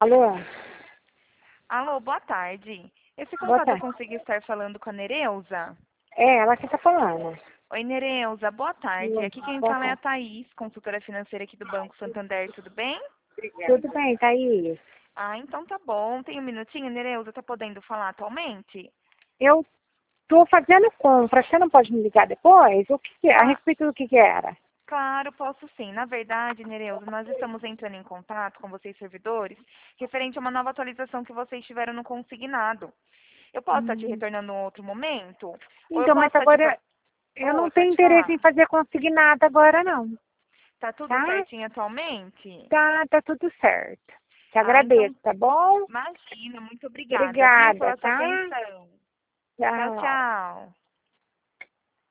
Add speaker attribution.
Speaker 1: Alô?
Speaker 2: Alô, boa tarde. Esse
Speaker 1: Boa
Speaker 2: contato eu
Speaker 1: tarde.
Speaker 2: consegui estar falando com a Nereuza?
Speaker 1: É, ela que tá falando.
Speaker 2: Oi, Nereuza, boa tarde. Aqui quem
Speaker 1: Boa
Speaker 2: fala é a
Speaker 1: tarde.
Speaker 2: Thaís, consultora financeira aqui do Banco Santander, tudo bem?
Speaker 1: Tudo bem, Thaís?
Speaker 2: Ah, então tá bom. Tem um minutinho, Nereuza, tá podendo falar atualmente?
Speaker 1: Eu tô fazendo compra. Você não pode me ligar depois? O que é? A
Speaker 2: Cla-
Speaker 1: respeito do que era?
Speaker 2: claro, posso sim. Na verdade, Nereuza, nós estamos entrando em contato com vocês, servidores, referente a uma nova atualização que vocês tiveram no consignado. Eu posso estar te
Speaker 1: Hum.
Speaker 2: retornando em outro momento? Ou eu
Speaker 1: Então,
Speaker 2: posso
Speaker 1: mas
Speaker 2: estar te...
Speaker 1: agora eu não
Speaker 2: Oi,
Speaker 1: tenho
Speaker 2: pode
Speaker 1: interesse
Speaker 2: falar.
Speaker 1: em fazer consignado agora, não.
Speaker 2: Tá tudo
Speaker 1: Tá?
Speaker 2: certinho atualmente?
Speaker 1: Tá tudo certo. Te
Speaker 2: Ah, então
Speaker 1: agradeço, tá bom?
Speaker 2: imagina, muito obrigada, viu,
Speaker 1: Obrigada,
Speaker 2: pela sua
Speaker 1: tá?
Speaker 2: atenção. Tchau,
Speaker 1: Tchau.
Speaker 2: tchau.